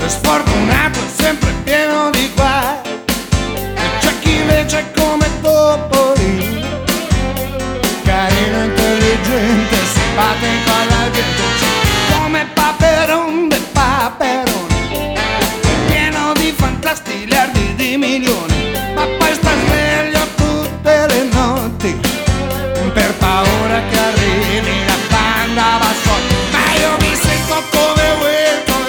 sfortunato è sempre pieno di guai, e c'è chi invece è come Topolino, carino, intelligente, simpatico alla gente, c'è come Paperon de Paperoni, pieno di fantastigliardi di milioni, ma poi sta sveglio tutte le notti per